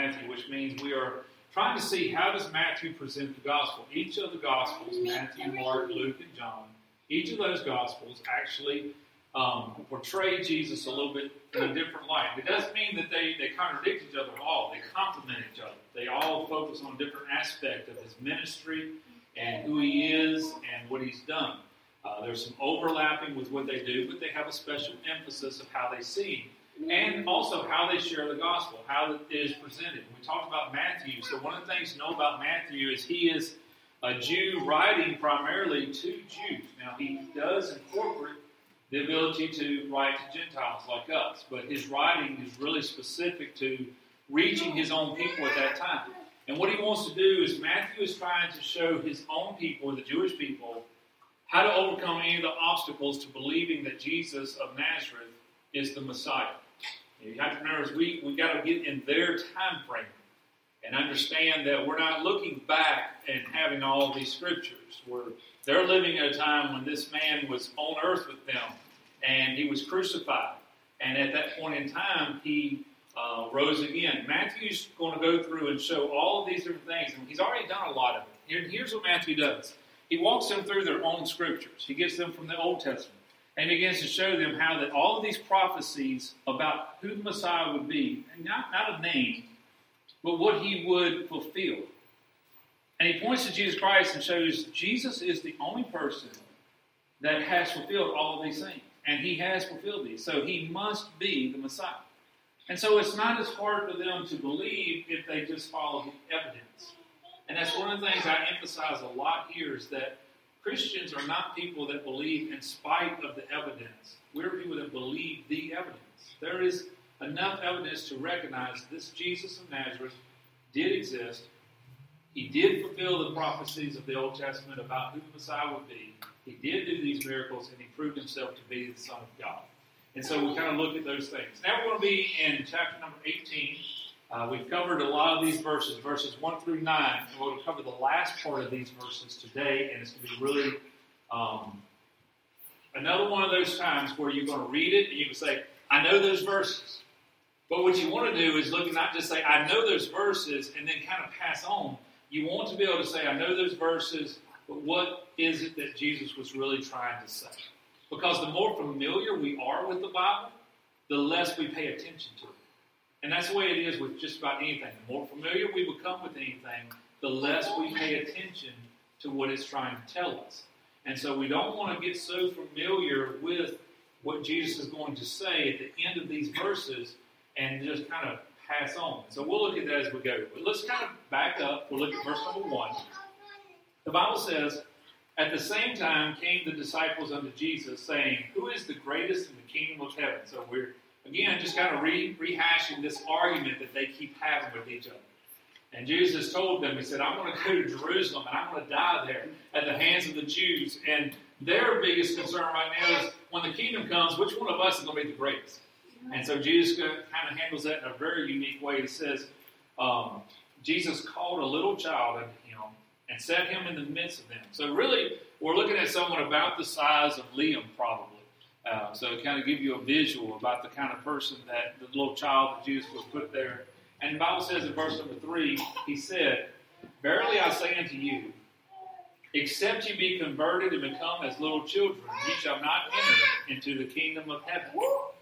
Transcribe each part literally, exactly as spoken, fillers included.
Matthew, which means we are trying to see how does Matthew present the gospel. Each of the gospels, Matthew, Mark, Luke, and John, each of those gospels actually um, portray Jesus a little bit in a different light. It doesn't mean that they, they contradict each other at all. They complement each other. They all focus on a different aspect of his ministry and who he is and what he's done. Uh, there's some overlapping with what they do, but they have a special emphasis of how they see him. And also how they share the gospel, how it is presented. We talked about Matthew, so one of the things to know about Matthew is he is a Jew writing primarily to Jews. Now, he does incorporate the ability to write to Gentiles like us, but his writing is really specific to reaching his own people at that time. And what he wants to do is Matthew is trying to show his own people, the Jewish people, how to overcome any of the obstacles to believing that Jesus of Nazareth is the Messiah. You have to remember, we we got to get in their time frame and understand that we're not looking back and having all of these scriptures. We're, they're living at a time when this man was on earth with them, and he was crucified. And at that point in time, he uh, rose again. Matthew's going to go through and show all of these different things, and he's already done a lot of it. Here, here's what Matthew does. He walks them through their own scriptures. He gets them from the Old Testament. And begins to show them how that all of these prophecies about who the Messiah would be, and not, not a name, but what he would fulfill. And he points to Jesus Christ and shows Jesus is the only person that has fulfilled all of these things. And he has fulfilled these. So he must be the Messiah. And so it's not as hard for them to believe if they just follow the evidence. And that's one of the things I emphasize a lot here is that Christians are not people that believe in spite of the evidence. We're people that believe the evidence. There is enough evidence to recognize this Jesus of Nazareth did exist. He did fulfill the prophecies of the Old Testament about who the Messiah would be. He did do these miracles, and he proved himself to be the Son of God. And so we kind of look at those things. Now we're going to be in chapter number eighteen. Uh, we've covered a lot of these verses, verses one through nine. And we'll cover the last part of these verses today, and it's going to be really um, another one of those times where you're going to read it, and you can say, I know those verses. But what you want to do is look and not just say, I know those verses, and then kind of pass on. You want to be able to say, I know those verses, but what is it that Jesus was really trying to say? Because the more familiar we are with the Bible, the less we pay attention to it. And that's the way it is with just about anything. The more familiar we become with anything, the less we pay attention to what it's trying to tell us. And so we don't want to get so familiar with what Jesus is going to say at the end of these verses and just kind of pass on. So we'll look at that as we go. But let's kind of back up. We'll look at verse number one. The Bible says, at the same time came the disciples unto Jesus, saying, who is the greatest in the kingdom of heaven? So we're Again, just kind of re- rehashing this argument that they keep having with each other. And Jesus told them, he said, I'm going to go to Jerusalem and I'm going to die there at the hands of the Jews. And their biggest concern right now is when the kingdom comes, which one of us is going to be the greatest? And so Jesus kind of handles that in a very unique way. He says, um, Jesus called a little child unto him and set him in the midst of them. So really, we're looking at someone about the size of Liam, probably. Uh, so it kind of give you a visual about the kind of person that the little child that Jesus was put there. And the Bible says in verse number three, he said, verily I say unto you, except ye be converted and become as little children, ye shall not enter into the kingdom of heaven.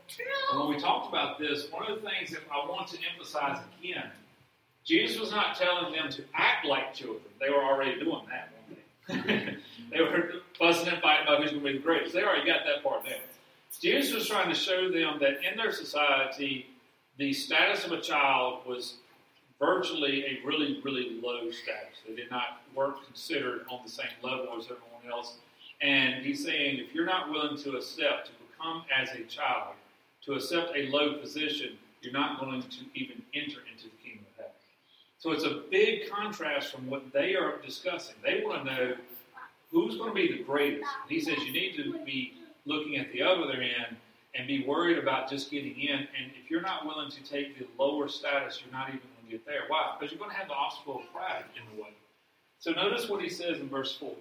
And when we talked about this, one of the things that I want to emphasize again, Jesus was not telling them to act like children. They were already doing that, weren't they? They were fussing and fighting about who's going to be the greatest. They already got that part down. Jesus was trying to show them that in their society, the status of a child was virtually a really, really low status. They did not weren't considered on the same level as everyone else. And he's saying, if you're not willing to accept, to become as a child, to accept a low position, you're not going to even enter into the kingdom of heaven. So it's a big contrast from what they are discussing. They want to know who's going to be the greatest. And he says you need to be looking at the other end and be worried about just getting in. And if you're not willing to take the lower status, you're not even going to get there. Why? Because you're going to have the obstacle of pride in the way. So notice what he says in verse four.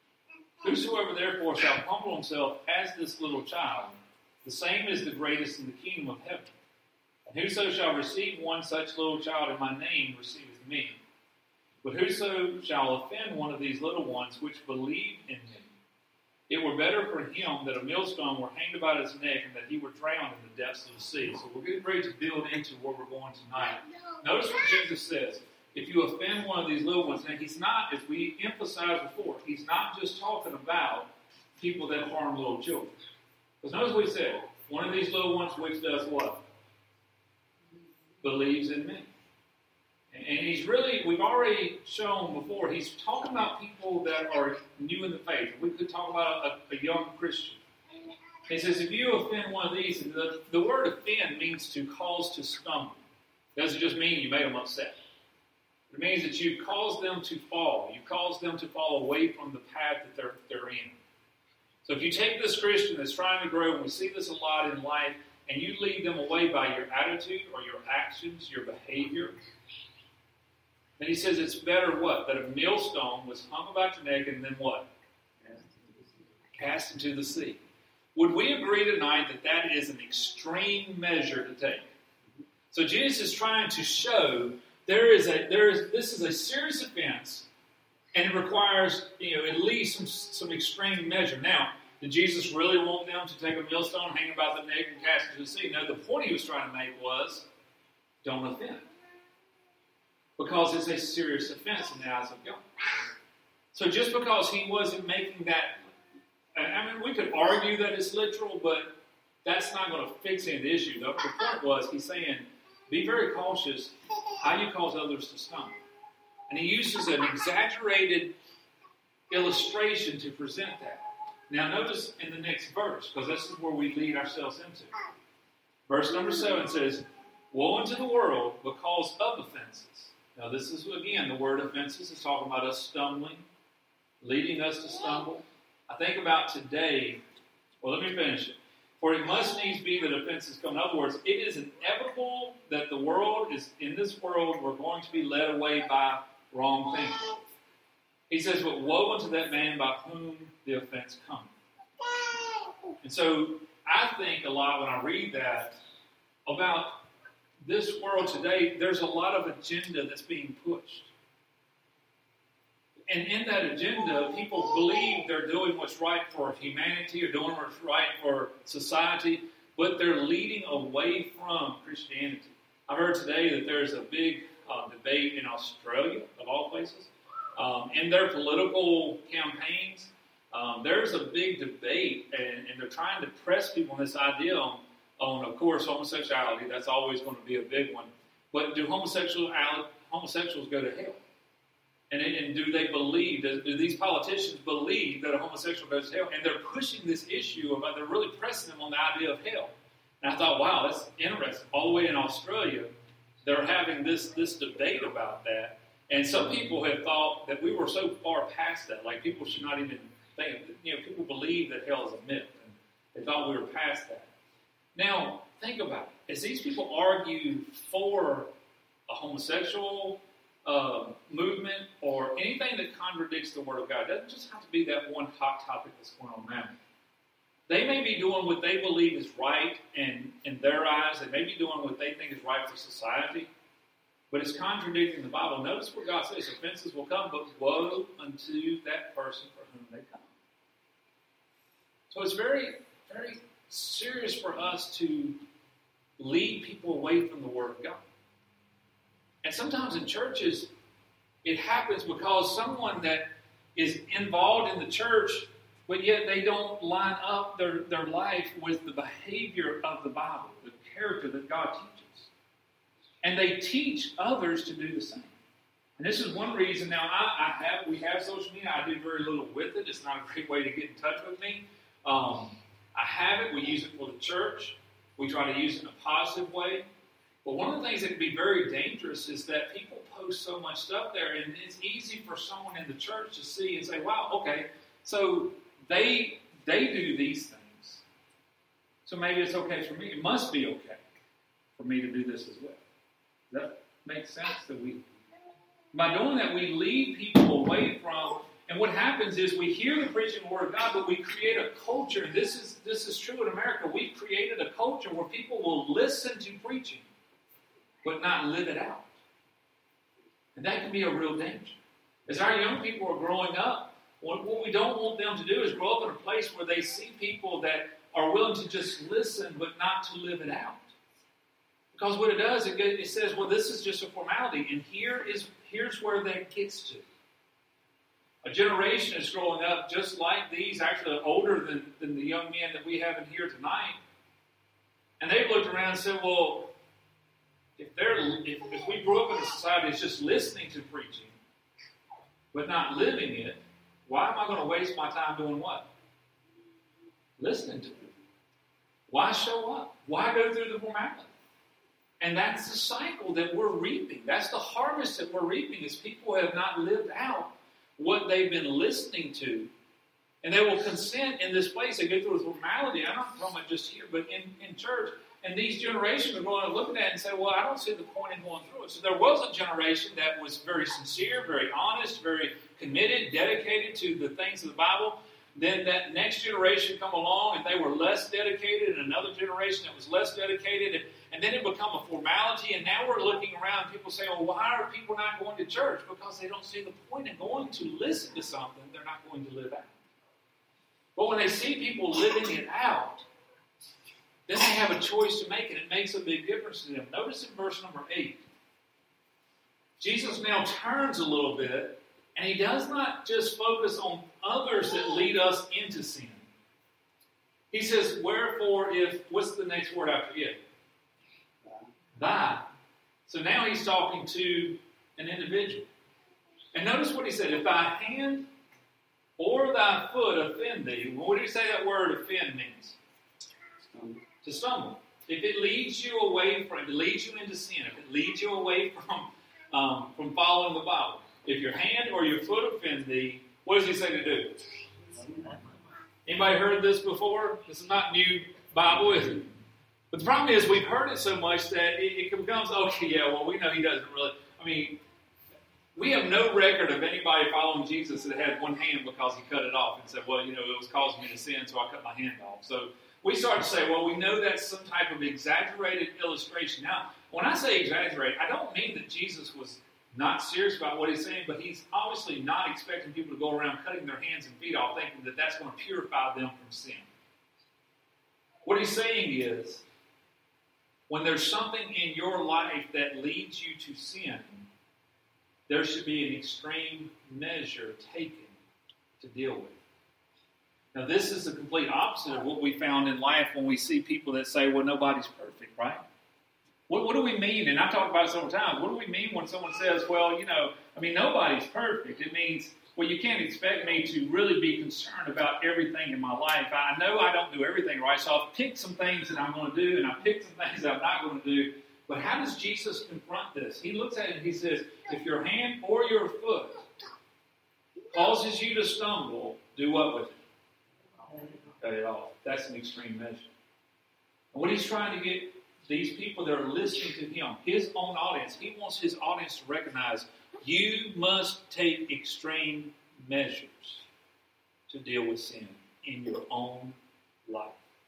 Whosoever therefore shall humble himself as this little child, the same is the greatest in the kingdom of heaven. And whoso shall receive one such little child in my name receiveth me. But whoso shall offend one of these little ones which believe in me, it were better for him that a millstone were hanged about his neck and that he were drowned in the depths of the sea. So we're getting ready to build into where we're going tonight. Notice what Jesus says. If you offend one of these little ones, now he's not, as we emphasized before, he's not just talking about people that harm little children. Because notice what he said. One of these little ones which does what? Believes in me. And he's really, we've already shown before, he's talking about people that are new in the faith. We could talk about a, a young Christian. He says, if you offend one of these, and the, the word offend means to cause to stumble. It doesn't just mean you made them upset. It means that you cause them to fall. You cause them to fall away from the path that they're, they're in. So if you take this Christian that's trying to grow, and we see this a lot in life, and you lead them away by your attitude or your actions, your behavior, then he says it's better what? That a millstone was hung about your neck and then what? Cast into the sea. Would we agree tonight that that is an extreme measure to take? So Jesus is trying to show there is a there is this is a serious offense, and it requires, you know, at least some some extreme measure. Now, did Jesus really want them to take a millstone, hang about the neck, and cast it into the sea? No, the point he was trying to make was, don't offend. Because it's a serious offense in the eyes of God. So just because he wasn't making that, I mean, we could argue that it's literal, but that's not going to fix any of the issue. The, the point was, he's saying, be very cautious how you cause others to stumble. And he uses an exaggerated illustration to present that. Now notice in the next verse, because this is where we lead ourselves into. Verse number seven says, woe unto the world because of offenses. Now this is, again, the word offenses is talking about us stumbling, leading us to stumble. I think about today, well, let me finish it. For it must needs be that offenses come. In other words, it is inevitable that the world is, in this world, we're going to be led away by wrong things. He says, but woe unto that man by whom the offense comes. And so I think a lot when I read that about this world today, there's a lot of agenda that's being pushed. And in that agenda, people believe they're doing what's right for humanity or doing what's right for society, but they're leading away from Christianity. I heard today that there's a big uh, debate in Australia, of all places, um, in their political campaigns. Um, there's a big debate, and, and they're trying to press people on this idea on On, of course, homosexuality. That's always going to be a big one. But do homosexual, homosexuals go to hell? And, and do they believe, do, do these politicians believe that a homosexual goes to hell? And they're pushing this issue about, they're really pressing them on the idea of hell. And I thought, wow, that's interesting. All the way in Australia, they're having this, this debate about that. And some people have thought that we were so far past that. Like, people should not even think, you know, people believe that hell is a myth. And they thought we were past that. Now, think about it. As these people argue for a homosexual uh, movement or anything that contradicts the Word of God, it doesn't just have to be that one hot topic that's going on now. They may be doing what they believe is right and in their eyes. They may be doing what they think is right for society, but it's contradicting the Bible. Notice what God says, offenses will come, but woe unto that person for whom they come. So it's very, very serious for us to lead people away from the Word of God. And sometimes in churches, it happens because someone that is involved in the church, but yet they don't line up their, their life with the behavior of the Bible, the character that God teaches. And they teach others to do the same. And this is one reason. Now, I, I have we have social media. I do very little with it. It's not a great way to get in touch with me. Um, I have it. We use it for the church. We try to use it in a positive way. But one of the things that can be very dangerous is that people post so much stuff there, and it's easy for someone in the church to see and say, wow, okay, so they they do these things. So maybe it's okay for me. It must be okay for me to do this as well. Does that make sense? That we, by doing that, we lead people away from. And what happens is we hear the preaching Word of God, but we create a culture. And this is this is true in America. We've created a culture where people will listen to preaching. but not live it out. And that can be a real danger. As our young people are growing up, what, what we don't want them to do is grow up in a place where they see people that are willing to just listen but not to live it out. Because what it does, it, it says, well, this is just a formality. And here is here's where that gets to. A generation is growing up just like these, actually older than, than the young men that we have in here tonight. And they've looked around and said, well, if, they're, if, if we grew up in a society that's just listening to preaching, but not living it, why am I going to waste my time doing what? Listening to it. Why show up? Why go through the formality? And that's the cycle that we're reaping. That's the harvest that we're reaping, is people have not lived out what they've been listening to. And they will consent in this place. They go through the formality. I'm not talking about just here, but in, in church. And these generations are going to look at that and say, well, I don't see the point in going through it. So there was a generation that was very sincere, very honest, very committed, dedicated to the things of the Bible. Then that next generation come along and they were less dedicated, and another generation that was less dedicated, and, and then it become a formality. And now we're looking around and people say, well, why are people not going to church? Because they don't see the point in going to listen to something they're not going to live out. But when they see people living it out, then they have a choice to make, and it makes a big difference to them. Notice in verse number eight, Jesus now turns a little bit, and he does not just focus on others that lead us into sin. He says, wherefore if, what's the next word after it? Thy. So now he's talking to an individual. And notice what he said, if thy hand or thy foot offend thee. What do you say that word offend means? Stumble. To stumble. If it leads you away from, if it leads you into sin, if it leads you away from, um, from following the Bible, if your hand or your foot offend thee, what does he say to do? Anybody heard this before? This is not new Bible, is it? But the problem is we've heard it so much that it, it becomes, okay, yeah, well, we know he doesn't really, I mean, we have no record of anybody following Jesus that had one hand because he cut it off and said, well, you know, it was causing me to sin, so I cut my hand off. So we start to say, well, we know that's some type of exaggerated illustration. Now, when I say exaggerate, I don't mean that Jesus was not serious about what he's saying, but he's obviously not expecting people to go around cutting their hands and feet off thinking that that's going to purify them from sin. What he's saying is, when there's something in your life that leads you to sin, there should be an extreme measure taken to deal with. Now, this is the complete opposite of what we found in life when we see people that say, well, nobody's perfect, right? What, what do we mean? And I've talked about it several times. What do we mean when someone says, well, you know, I mean, nobody's perfect? It means, well, you can't expect me to really be concerned about everything in my life. I know I don't do everything right, so I've picked some things that I'm going to do, and I've picked some things that I'm not going to do. But how does Jesus confront this? He looks at it and he says, if your hand or your foot causes you to stumble, do what with it? Cut it off. That's an extreme measure. And what he's trying to get these people that are listening to him, his own audience, he wants his audience to recognize you must take extreme measures to deal with sin in your own life.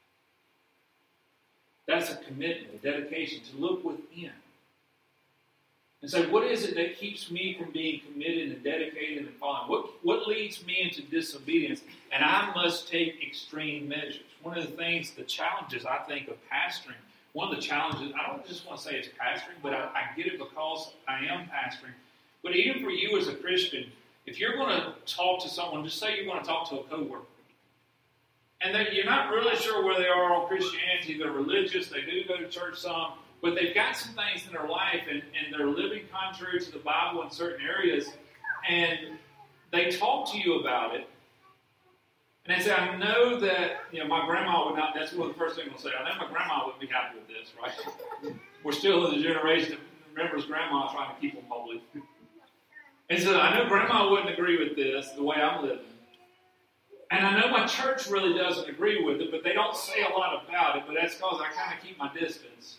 That's a commitment, a dedication to look within. And so what is it that keeps me from being committed and dedicated and following? What, what leads me into disobedience? And I must take extreme measures. One of the things, the challenges I think of pastoring, one of the challenges, I don't just want to say it's pastoring, but I, I get it because I am pastoring. But even for you as a Christian, if you're going to talk to someone, just say you're going to talk to a coworker, and that you're not really sure where they are on Christianity, they're religious, they do go to church some, but they've got some things in their life, and, and they're living contrary to the Bible in certain areas, and they talk to you about it, and they say, I know that, you know, my grandma would not, that's one of the first things they'll say, I know my grandma wouldn't be happy with this, right? We're still in the generation that remembers grandma trying to keep them holy. And so I know grandma wouldn't agree with this, the way I'm living. And I know my church really doesn't agree with it, but they don't say a lot about it, but that's because I kind of keep my distance.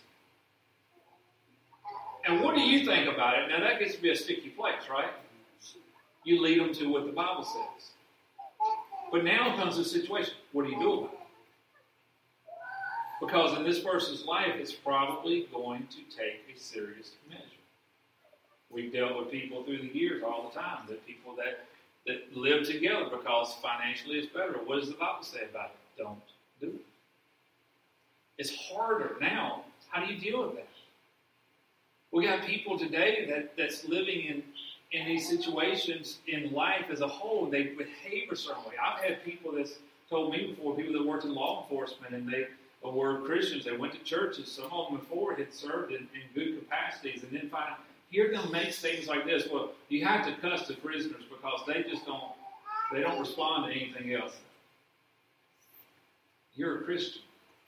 And what do you think about it? Now that gets to be a sticky place, right? You lead them to what the Bible says. But now comes the situation. What do you do about it? Because in this person's life, it's probably going to take a serious measure. We've dealt with people through the years all the time, that people that, that live together because financially it's better. What does the Bible say about it? Don't do it. It's harder now. How do you deal with that? We got people today that, that's living in, in these situations in life as a whole, and they behave a certain way. I've had people that's told me before, people that worked in law enforcement, and they were Christians. They went to churches. Some of them before had served in, in good capacities, and then find hear them make things like this. Well, you have to cuss the prisoners because they just don't they don't respond to anything else. You're a Christian.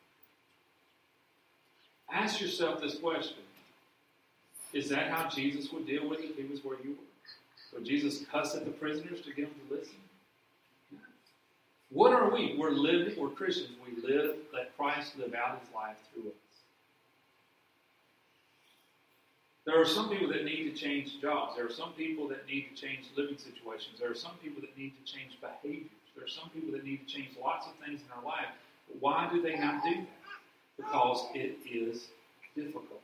Ask yourself this question. Is that how Jesus would deal with it if he was where you were? Would Jesus cuss at the prisoners to get them to listen? No. What are we? We're living, we're Christians. We live, let Christ live out his life through us. There are some people that need to change jobs. There are some people that need to change living situations. There are some people that need to change behaviors. There are some people that need to change lots of things in their life. But why do they not do that? Because it is difficult.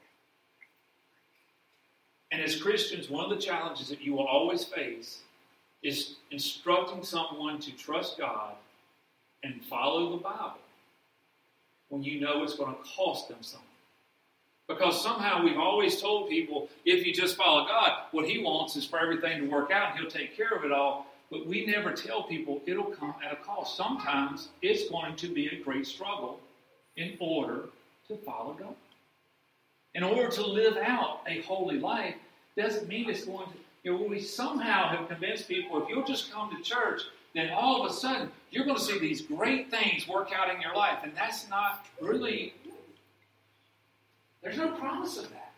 And as Christians, one of the challenges that you will always face is instructing someone to trust God and follow the Bible when you know it's going to cost them something. Because somehow we've always told people, if you just follow God, what he wants is for everything to work out and he'll take care of it all. But we never tell people it'll come at a cost. Sometimes it's going to be a great struggle in order to follow God. In order to live out a holy life doesn't mean it's going to, you know, we somehow have convinced people if you'll just come to church, then all of a sudden you're going to see these great things work out in your life. And that's not really, there's no promise of that.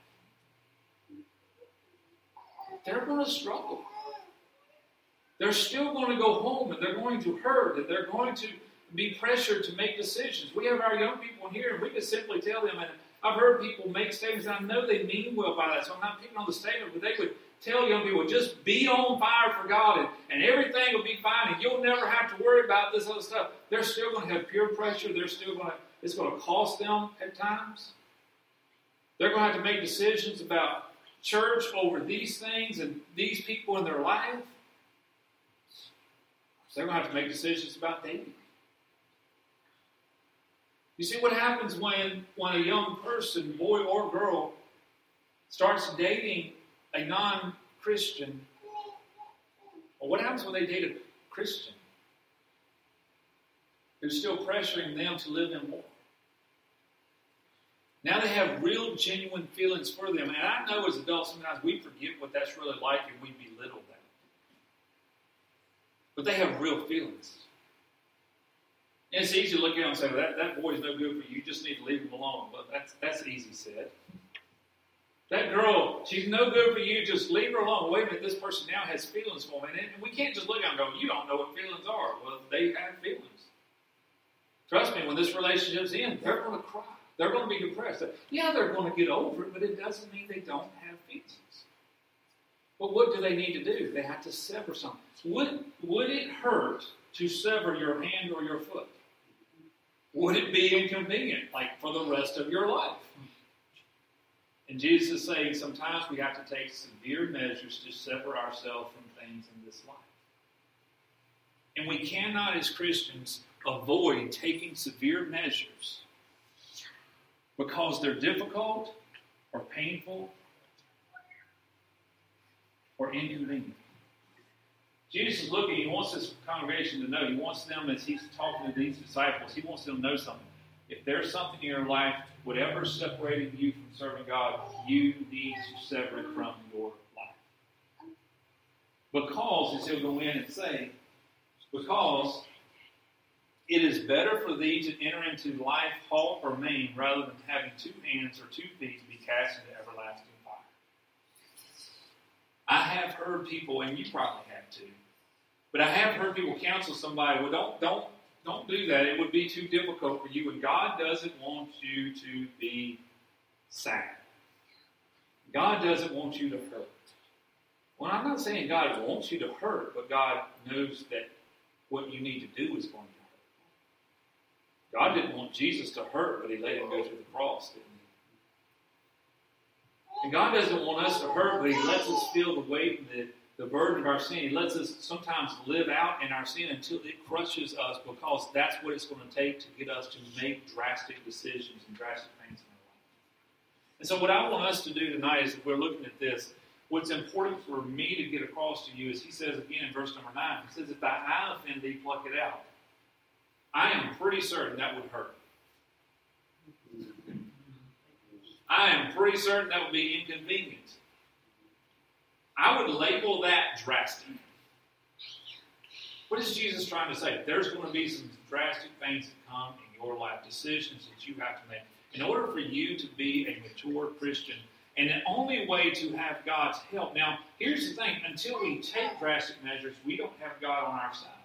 They're going to struggle. They're still going to go home and they're going to hurt and they're going to be pressured to make decisions. We have our young people in here and we can simply tell them, and I've heard people make statements, and I know they mean well by that, so I'm not picking on the statement, but they would tell young people, just be on fire for God, and, and everything will be fine, and you'll never have to worry about this other stuff. They're still going to have peer pressure. They're still going to, it's going to cost them at times. They're going to have to make decisions about church over these things and these people in their life. So they're going to have to make decisions about dating. You see what happens when, when a young person, boy or girl, starts dating a non-Christian? Or what happens when they date a Christian who's still pressuring them to live in war? Now they have real, genuine feelings for them. And I know as adults sometimes we forget what that's really like and we belittle that. But they have real feelings. And it's easy to look at him and say, well, that, that boy's no good for you. You just need to leave him alone. But that's that's easy said. That girl, she's no good for you. Just leave her alone. Wait a minute, this person now has feelings for me. And we can't just look at them and go, you don't know what feelings are. Well, they have feelings. Trust me, when this relationship's in, they're going to cry. They're going to be depressed. Yeah, they're going to get over it, but it doesn't mean they don't have feelings. But what do they need to do? They have to sever something. Would, would it hurt to sever your hand or your foot? Would it be inconvenient, like for the rest of your life? And Jesus is saying sometimes we have to take severe measures to sever ourselves from things in this life. And we cannot, as Christians, avoid taking severe measures because they're difficult or painful or inconvenient. Jesus is looking, he wants this congregation to know, he wants them, as he's talking to these disciples, he wants them to know something. If there's something in your life, whatever is separating you from serving God, you need to sever it from your life. Because, as he'll go in and say, because it is better for thee to enter into life halt or maim rather than having two hands or two feet to be cast into everlasting fire. I have heard people, and you probably have too, but I have heard people counsel somebody, well, don't, don't, don't do that. It would be too difficult for you, and God doesn't want you to be sad. God doesn't want you to hurt. Well, I'm not saying God wants you to hurt, but God knows that what you need to do is going to hurt. God didn't want Jesus to hurt, but he let him go to the cross, didn't he? And God doesn't want us to hurt, but he lets us feel the weight and the, the burden of our sin. He lets us sometimes live out in our sin until it crushes us, because that's what it's going to take to get us to make drastic decisions and drastic things in our life. And so what I want us to do tonight is, if we're looking at this, what's important for me to get across to you is, he says again in verse number nine, he says, if thy eye offend thee, pluck it out. I am pretty certain that would hurt. I am pretty certain that would be inconvenient. I would label that drastic. What is Jesus trying to say? There's going to be some drastic things that come in your life, decisions that you have to make. In order for you to be a mature Christian, and the only way to have God's help. Now, here's the thing. Until we take drastic measures, we don't have God on our side.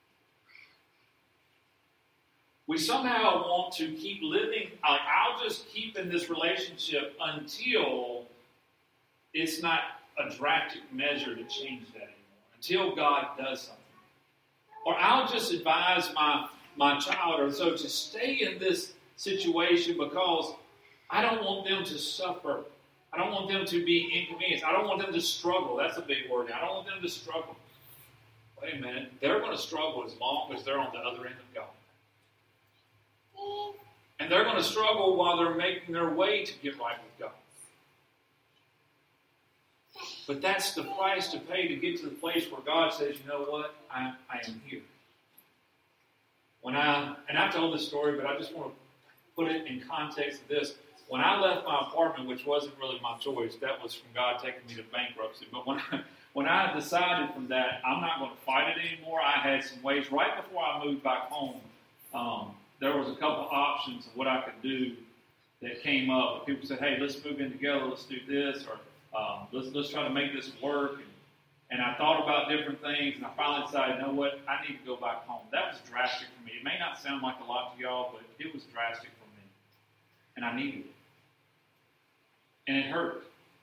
We somehow want to keep living, like, I'll just keep in this relationship until it's not a drastic measure to change that anymore, until God does something. Or I'll just advise my, my child or so to stay in this situation because I don't want them to suffer. I don't want them to be inconvenienced. I don't want them to struggle. That's a big word now. I don't want them to struggle. Wait a minute. They're going to struggle as long as they're on the other end of God. And they're going to struggle while they're making their way to get right with God. But that's the price to pay to get to the place where God says, you know what, I, I am here. When I, and I've told this story, but I just want to put it in context of this. When I left my apartment, which wasn't really my choice, that was from God taking me to bankruptcy. But when I, when I decided from that, I'm not going to fight it anymore, I had some ways. Right before I moved back home, um, there was a couple options of what I could do that came up. People said, hey, let's move in together, let's do this, or um, let's let's try to make this work. And, and I thought about different things, and I finally decided, you know what, I need to go back home. That was drastic for me. It may not sound like a lot to y'all, but it was drastic for me. And I needed it. And it hurt.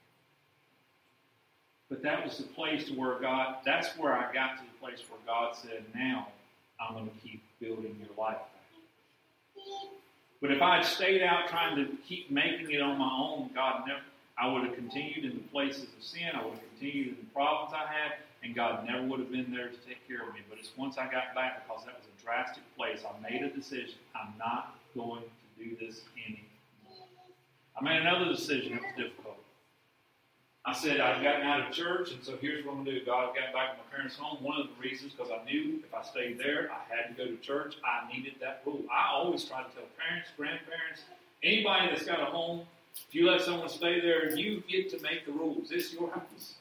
But that was the place to where God, that's where I got to the place where God said, now I'm going to keep building your life back. But if I had stayed out trying to keep making it on my own, God never, I would have continued in the places of sin. I would have continued in the problems I had, and God never would have been there to take care of me. But it's once I got back, because that was a drastic place, I made a decision. I'm not going to do this anymore. I made another decision. It was difficult. I said, I've gotten out of church, and so here's what I'm going to do. God, I got back to my parents' home. One of the reasons, because I knew if I stayed there, I had to go to church. I needed that rule. I always try to tell parents, grandparents, anybody that's got a home, if you let someone stay there, you get to make the rules. It's your house.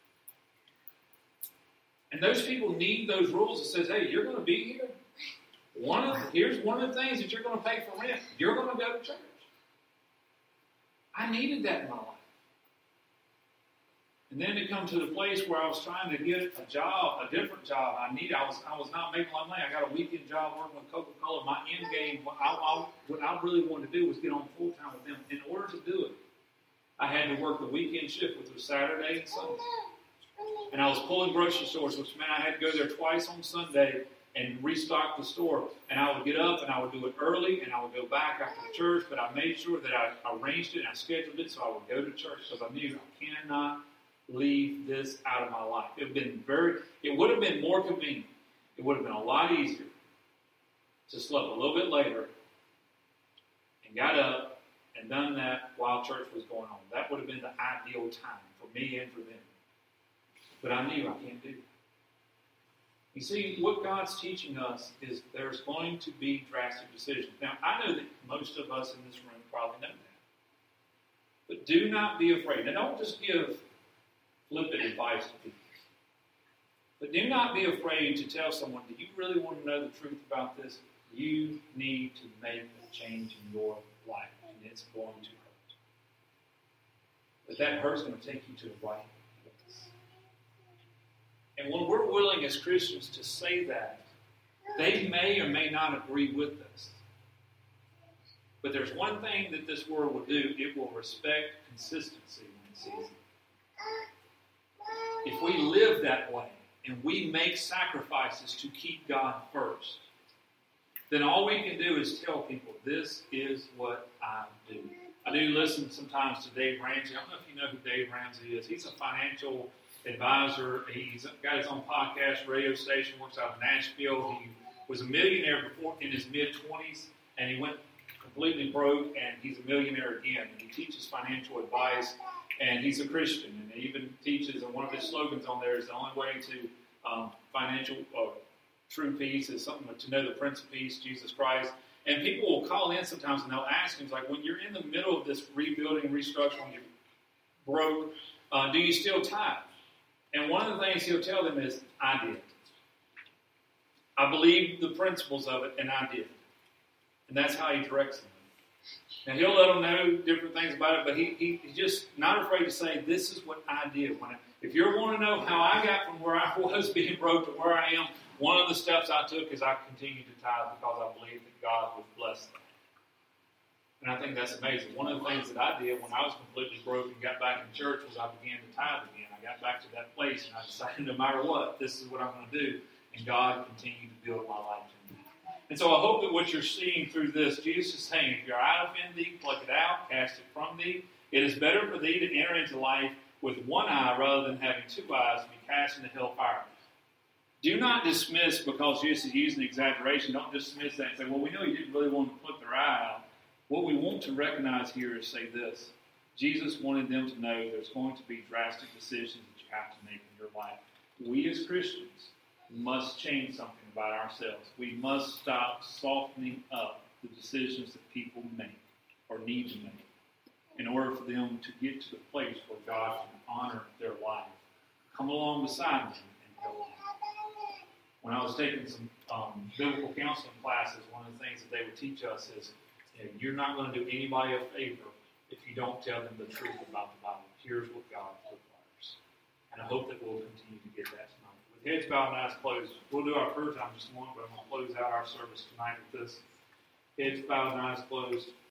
And those people need those rules that says, hey, you're going to be here. One of the, here's one of the things that you're going to pay for rent. You're going to go to church. I needed that in my life. And then to come to the place where I was trying to get a job, a different job. I need. I was. I was not making a lot of money. I got a weekend job working with Coca-Cola. My end game, what I, I, what I really wanted to do was get on full time with them. In order to do it, I had to work the weekend shift, which was Saturday and Sunday. And I was pulling grocery stores, which meant I had to go there twice on Sunday and restock the store. And I would get up and I would do it early, and I would go back after the church. But I made sure that I arranged it and I scheduled it so I would go to church, because I knew I cannot leave this out of my life. It would have been very, it would have been more convenient. It would have been a lot easier to sleep a little bit later and got up and done that while church was going on. That would have been the ideal time for me and for them. But I knew I can't do that. You see, what God's teaching us is there's going to be drastic decisions. Now, I know that most of us in this room probably know that. But do not be afraid. Now, don't just give flippant advice to people. But do not be afraid to tell someone, do you really want to know the truth about this? You need to make a change in your life, and it's going to hurt. But that hurt's going to take you to the right place. And when we're willing as Christians to say that, they may or may not agree with us. But there's one thing that this world will do. It will respect consistency when it sees it. If we live that way and we make sacrifices to keep God first, then all we can do is tell people, this is what I do. I do listen sometimes to Dave Ramsey. I don't know if you know who Dave Ramsey is. He's a financial advisor. He's got his own podcast, radio station, works out of Nashville. He was a millionaire before in his mid-twenties, and he went completely broke, and he's a millionaire again. And he teaches financial advice, and he's a Christian. And he even teaches, and one of his slogans on there is the only way to um, financial uh, true peace is something to know the Prince of Peace, Jesus Christ. And people will call in sometimes and they'll ask him, it's like, when you're in the middle of this rebuilding, restructuring, you're broke, uh, do you still tithe? And one of the things he'll tell them is, I did. I believe the principles of it, and I did. And that's how he directs them. Now, he'll let them know different things about it, but he, he, he's just not afraid to say, this is what I did. When I, if you want to know how I got from where I was being broke to where I am, one of the steps I took is I continued to tithe because I believed that God would bless that. And I think that's amazing. One of the things that I did when I was completely broke and got back in church was I began to tithe again. I got back to that place and I decided no matter what, this is what I'm going to do. And God continued to build my life in me. And so I hope that what you're seeing through this, Jesus is saying, if your eye offend thee, pluck it out, cast it from thee. It is better for thee to enter into life with one eye rather than having two eyes to be cast into hellfire. Do not dismiss, because Jesus is using exaggeration, don't dismiss that and say, well, we know he didn't really want to pluck their eye out. What we want to recognize here is say this. Jesus wanted them to know there's going to be drastic decisions that you have to make in your life. We as Christians must change something about ourselves. We must stop softening up the decisions that people make or need to make in order for them to get to the place where God can honor their life. Come along beside them and help them. When I was taking some um, biblical counseling classes, one of the things that they would teach us is, you know, you're not going to do anybody a favor if you don't tell them the truth about the Bible. Here's what God requires. And I hope that we'll continue to get that tonight. With heads bowed and eyes closed, we'll do our prayer time just a moment, but I'm going to close out our service tonight with this. Heads bowed and eyes closed.